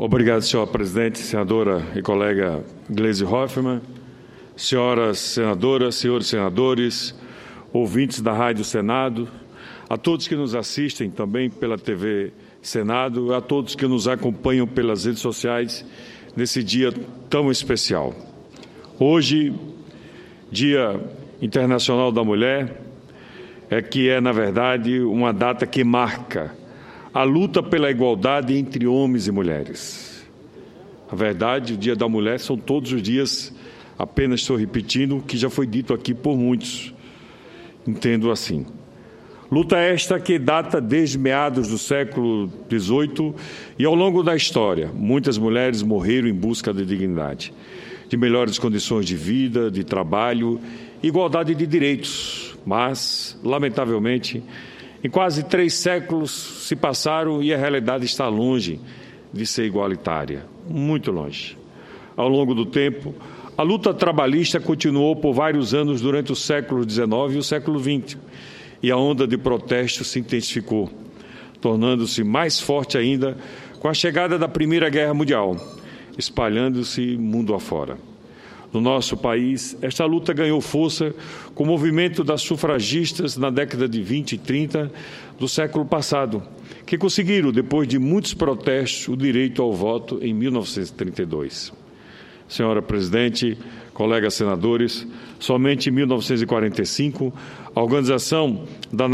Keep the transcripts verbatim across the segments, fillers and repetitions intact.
Obrigado, senhor presidente, senadora e colega Gleisi Hoffmann, senhoras senadoras, senhores senadores, ouvintes da Rádio Senado, a todos que nos assistem também pela T V Senado, a todos que nos acompanham pelas redes sociais nesse dia tão especial. Hoje, Dia Internacional da Mulher, é que é, na verdade, uma data que marca a luta pela igualdade entre homens e mulheres. A verdade, o Dia da Mulher são todos os dias, apenas estou repetindo o que já foi dito aqui por muitos, entendo assim. Luta esta que data desde meados do século dezoito e ao longo da história, muitas mulheres morreram em busca de dignidade, de melhores condições de vida, de trabalho, igualdade de direitos, mas, lamentavelmente, em quase três séculos se passaram e a realidade está longe de ser igualitária, muito longe. Ao longo do tempo, a luta trabalhista continuou por vários anos durante o século dezenove e o século vinte, e a onda de protestos se intensificou, tornando-se mais forte ainda com a chegada da Primeira Guerra Mundial, espalhando-se mundo afora. No nosso país, esta luta ganhou força com o movimento das sufragistas na década de vinte e trinta do século passado, que conseguiram, depois de muitos protestos, o direito ao voto em mil novecentos e trinta e dois. Senhora presidente, colegas senadores, somente em mil novecentos e quarenta e cinco, a Organização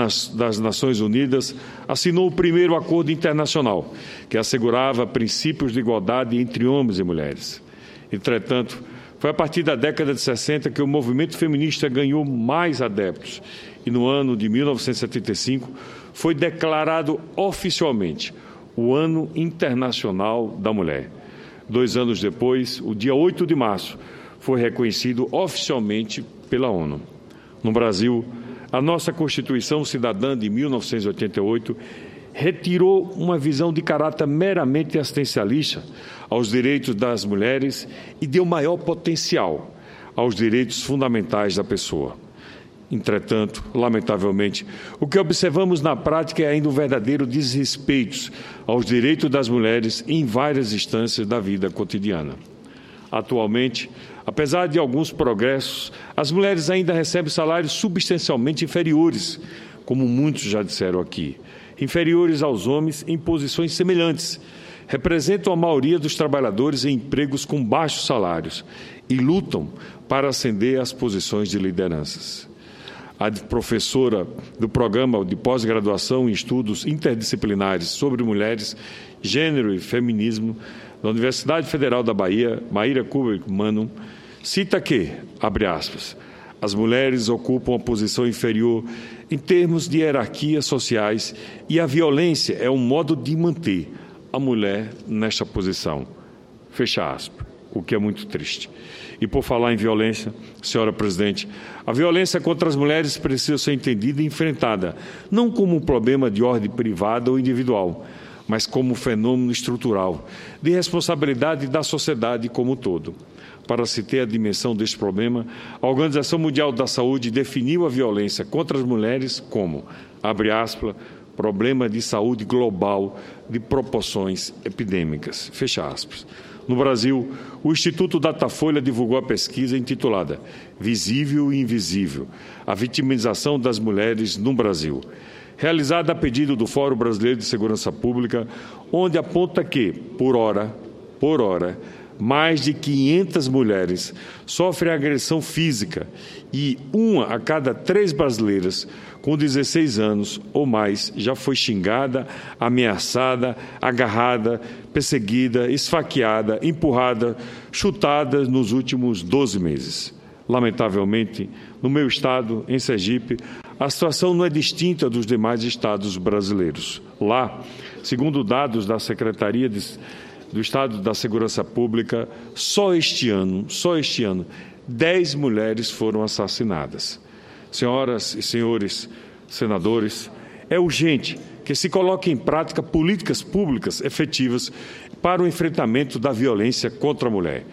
das Nações Unidas assinou o primeiro acordo internacional, que assegurava princípios de igualdade entre homens e mulheres. Entretanto, foi a partir da década de sessenta que o movimento feminista ganhou mais adeptos e no ano de mil novecentos e setenta e cinco foi declarado oficialmente o Ano Internacional da Mulher. Dois anos depois, o dia oito de março, foi reconhecido oficialmente pela ONU. No Brasil, a nossa Constituição Cidadã de mil novecentos e oitenta e oito retirou uma visão de caráter meramente assistencialista aos direitos das mulheres e deu maior potencial aos direitos fundamentais da pessoa. Entretanto, lamentavelmente, o que observamos na prática é ainda um verdadeiro desrespeito aos direitos das mulheres em várias instâncias da vida cotidiana. Atualmente, apesar de alguns progressos, as mulheres ainda recebem salários substancialmente inferiores, como muitos já disseram aqui, inferiores aos homens em posições semelhantes, representam a maioria dos trabalhadores em empregos com baixos salários e lutam para ascender às posições de lideranças. A professora do programa de pós-graduação em estudos interdisciplinares sobre mulheres, gênero e feminismo da Universidade Federal da Bahia, Maíra Kubik-Mano, cita que, abre aspas, as mulheres ocupam uma posição inferior em termos de hierarquias sociais e a violência é um modo de manter a mulher nesta posição. Fecha aspas, o que é muito triste. E por falar em violência, senhora presidente, a violência contra as mulheres precisa ser entendida e enfrentada, não como um problema de ordem privada ou individual, mas como um fenômeno estrutural, de responsabilidade da sociedade como um todo. Para se ter a dimensão deste problema, a Organização Mundial da Saúde definiu a violência contra as mulheres como, abre aspas, problema de saúde global de proporções epidêmicas, fecha aspas. No Brasil, o Instituto Datafolha divulgou a pesquisa intitulada Visível e Invisível, a vitimização das mulheres no Brasil, realizada a pedido do Fórum Brasileiro de Segurança Pública, onde aponta que, por hora, por hora, mais de quinhentas mulheres sofrem agressão física e uma a cada três brasileiras com dezesseis anos ou mais já foi xingada, ameaçada, agarrada, perseguida, esfaqueada, empurrada, chutada nos últimos doze meses. Lamentavelmente, no meu estado, em Sergipe, a situação não é distinta dos demais estados brasileiros. Lá, segundo dados da Secretaria de do Estado da Segurança Pública, só este ano, só este ano, dez mulheres foram assassinadas. Senhoras e senhores senadores, é urgente que se coloquem em prática políticas públicas efetivas para o enfrentamento da violência contra a mulher,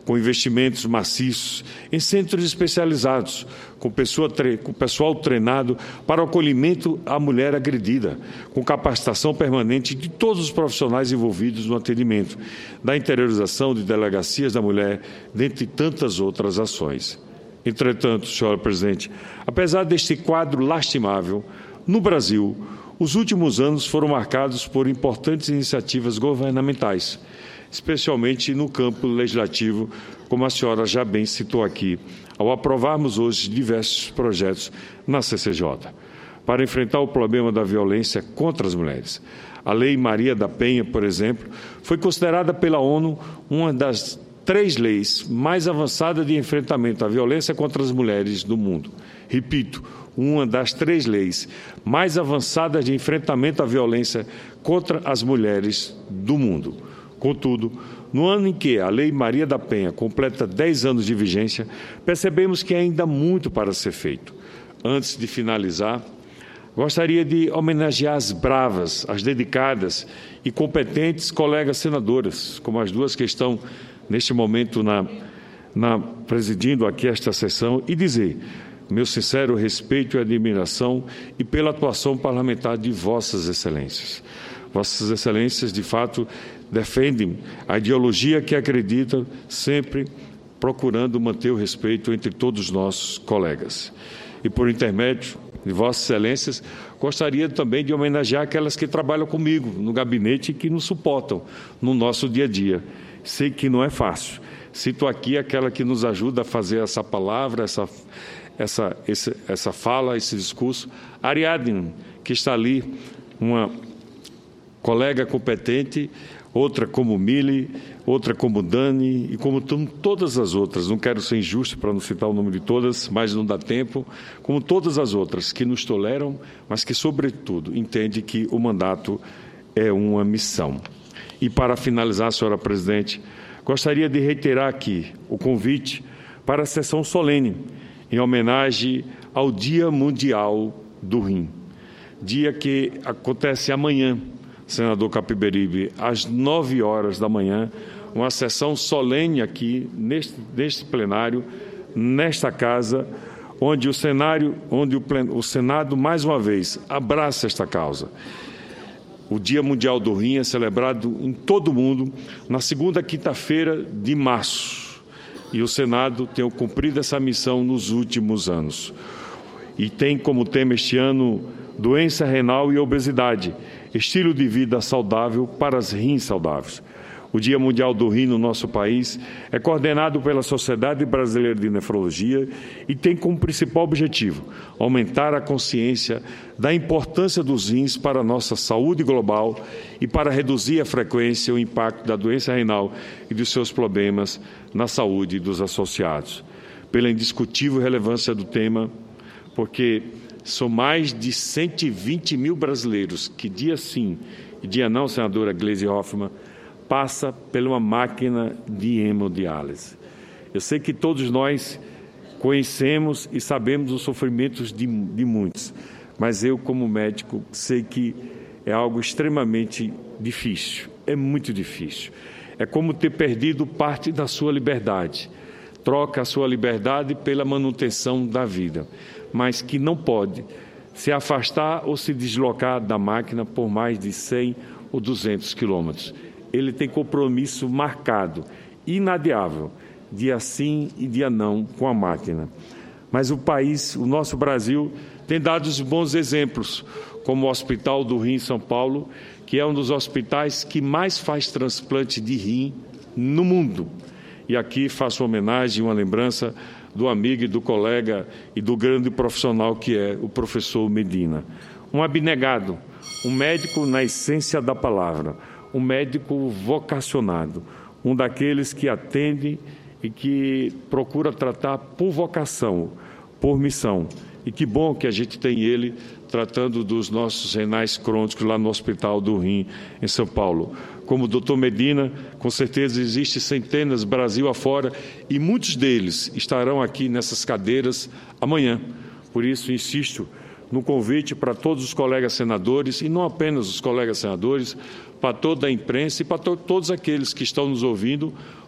com investimentos maciços em centros especializados, com, pessoa, com pessoal treinado para o acolhimento à mulher agredida, com capacitação permanente de todos os profissionais envolvidos no atendimento, da interiorização de delegacias da mulher, dentre tantas outras ações. Entretanto, senhora presidente, apesar deste quadro lastimável, no Brasil, os últimos anos foram marcados por importantes iniciativas governamentais, especialmente no campo legislativo, como a senhora já bem citou aqui, ao aprovarmos hoje diversos projetos na C C J, para enfrentar o problema da violência contra as mulheres. A Lei Maria da Penha, por exemplo, foi considerada pela ONU uma das três leis mais avançadas de enfrentamento à violência contra as mulheres do mundo. Repito, uma das três leis mais avançadas de enfrentamento à violência contra as mulheres do mundo. Contudo, no ano em que a Lei Maria da Penha completa dez anos de vigência, percebemos que há ainda muito para ser feito. Antes de finalizar, gostaria de homenagear as bravas, as dedicadas e competentes colegas senadoras, como as duas que estão neste momento na, na, presidindo aqui esta sessão, e dizer meu sincero respeito e admiração e pela atuação parlamentar de Vossas Excelências. Vossas Excelências, de fato, defendem a ideologia que acredita, sempre procurando manter o respeito entre todos os nossos colegas. E, por intermédio de Vossas Excelências, gostaria também de homenagear aquelas que trabalham comigo no gabinete e que nos suportam no nosso dia a dia. Sei que não é fácil. Cito aqui aquela que nos ajuda a fazer essa palavra, essa, essa, essa, essa fala, esse discurso. Ariadne, que está ali, uma colega competente, outra como Mili, outra como Dani e como todas as outras, não quero ser injusto para não citar o nome de todas, mas não dá tempo, como todas as outras que nos toleram, mas que, sobretudo, entendem que o mandato é uma missão. E, para finalizar, senhora presidente, gostaria de reiterar aqui o convite para a sessão solene, em homenagem ao Dia Mundial do Rim, dia que acontece amanhã, senador Capiberibe, às nove horas da manhã, uma sessão solene aqui, neste, neste plenário, nesta casa, onde o cenário, onde o, plen, o Senado, mais uma vez, abraça esta causa. O Dia Mundial do Rim é celebrado em todo o mundo na segunda quinta-feira de março. E o Senado tem cumprido essa missão nos últimos anos. E tem como tema este ano doença renal e obesidade, estilo de vida saudável para as rins saudáveis. O Dia Mundial do Rim no nosso país é coordenado pela Sociedade Brasileira de Nefrologia e tem como principal objetivo aumentar a consciência da importância dos rins para a nossa saúde global e para reduzir a frequência e o impacto da doença renal e dos seus problemas na saúde dos associados. Pela indiscutível relevância do tema, porque são mais de cento e vinte mil brasileiros que dia sim e dia não, senadora Gleisi Hoffmann, passa por uma máquina de hemodiálise. Eu sei que todos nós conhecemos e sabemos os sofrimentos de, de muitos, mas eu, como médico, sei que é algo extremamente difícil, é muito difícil. É como ter perdido parte da sua liberdade. Troca a sua liberdade pela manutenção da vida, mas que não pode se afastar ou se deslocar da máquina por mais de cem ou duzentos quilômetros. Ele tem compromisso marcado, inadiável, dia sim e dia não com a máquina. Mas o país, o nosso Brasil, tem dado os bons exemplos, como o Hospital do Rim em São Paulo, que é um dos hospitais que mais faz transplante de rim no mundo. E aqui faço homenagem, uma lembrança do amigo e do colega e do grande profissional que é o professor Medina. Um abnegado, um médico na essência da palavra, um médico vocacionado, um daqueles que atende e que procura tratar por vocação, por missão. E que bom que a gente tem ele tratando dos nossos renais crônicos lá no Hospital do Rim, em São Paulo. Como o doutor Medina, com certeza existe centenas Brasil afora e muitos deles estarão aqui nessas cadeiras amanhã. Por isso, insisto no convite para todos os colegas senadores, e não apenas os colegas senadores, para toda a imprensa e para to- todos aqueles que estão nos ouvindo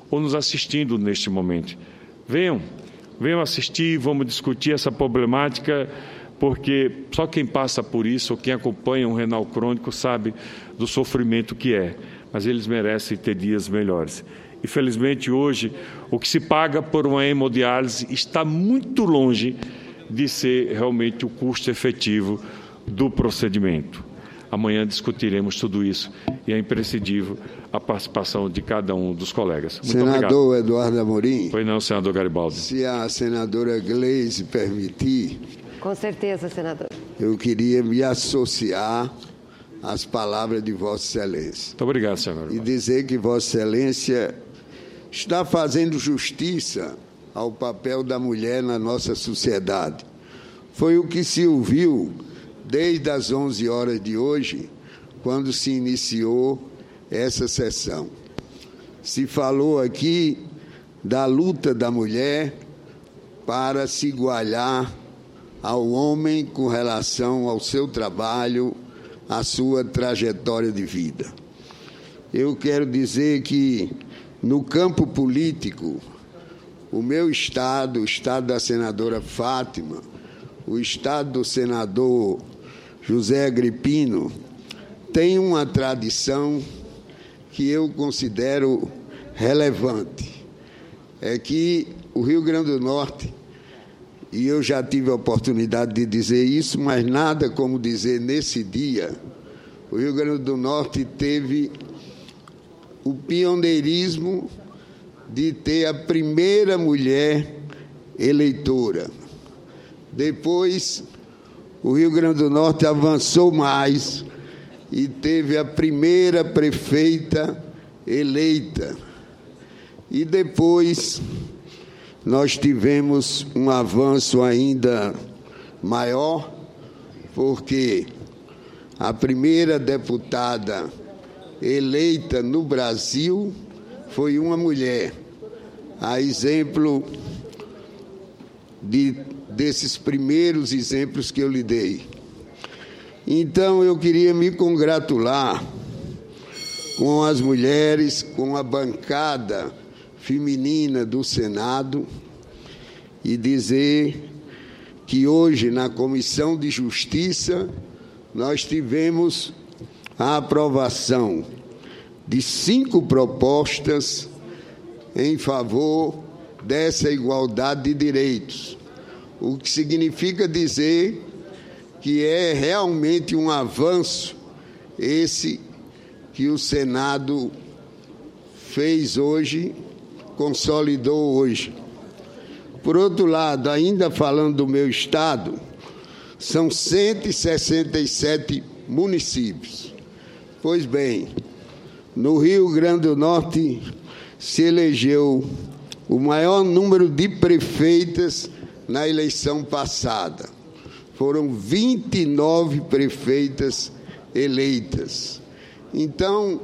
ou nos assistindo neste momento. Venham, venham assistir, vamos discutir essa problemática, porque só quem passa por isso, ou quem acompanha um renal crônico, sabe do sofrimento que é, mas eles merecem ter dias melhores. Infelizmente, hoje, o que se paga por uma hemodiálise está muito longe de ser realmente o custo efetivo do procedimento. Amanhã discutiremos tudo isso e é imprescindível a participação de cada um dos colegas. Muito senador obrigado. Eduardo Amorim. Pois não, senador Garibaldi. Se a senadora Gleisi permitir... Com certeza, senador. Eu queria me associar às palavras de Vossa Excelência. Muito obrigado, senador. E dizer que Vossa Excelência está fazendo justiça ao papel da mulher na nossa sociedade. Foi o que se ouviu desde as onze horas de hoje, quando se iniciou essa sessão. Se falou aqui da luta da mulher para se igualar ao homem com relação ao seu trabalho, à sua trajetória de vida. Eu quero dizer que, no campo político, o meu estado, o estado da senadora Fátima, o estado do senador José Agripino, tem uma tradição que eu considero relevante. É que o Rio Grande do Norte, e eu já tive a oportunidade de dizer isso, mas nada como dizer nesse dia, o Rio Grande do Norte teve o pioneirismo de ter a primeira mulher eleitora. Depois, o Rio Grande do Norte avançou mais e teve a primeira prefeita eleita. E depois nós tivemos um avanço ainda maior, porque a primeira deputada eleita no Brasil foi uma mulher, a exemplo de, desses primeiros exemplos que eu lhe dei. Então, eu queria me congratular com as mulheres, com a bancada feminina do Senado e dizer que hoje, na Comissão de Justiça, nós tivemos a aprovação de cinco propostas em favor dessa igualdade de direitos, o que significa dizer que é realmente um avanço esse que o Senado fez hoje, consolidou hoje. Por outro lado, ainda falando do meu estado, são cento e sessenta e sete municípios. Pois bem, no Rio Grande do Norte se elegeu o maior número de prefeitas na eleição passada. Foram vinte e nove prefeitas eleitas. Então,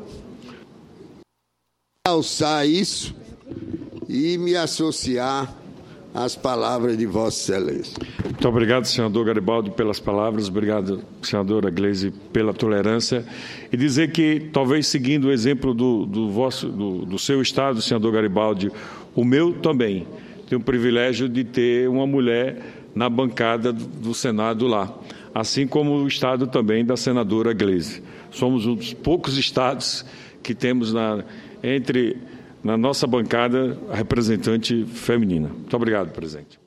alçar isso e me associar às palavras de Vossa Excelência. Muito obrigado, senador Garibaldi, pelas palavras. Obrigado, senadora Gleisi, pela tolerância. E dizer que, talvez seguindo o exemplo do, do, vosso, do, do seu estado, senador Garibaldi, o meu também, tem o privilégio de ter uma mulher na bancada do Senado lá, assim como o estado também da senadora Gleisi. Somos um dos poucos estados que temos na, entre, na nossa bancada a representante feminina. Muito obrigado, presidente.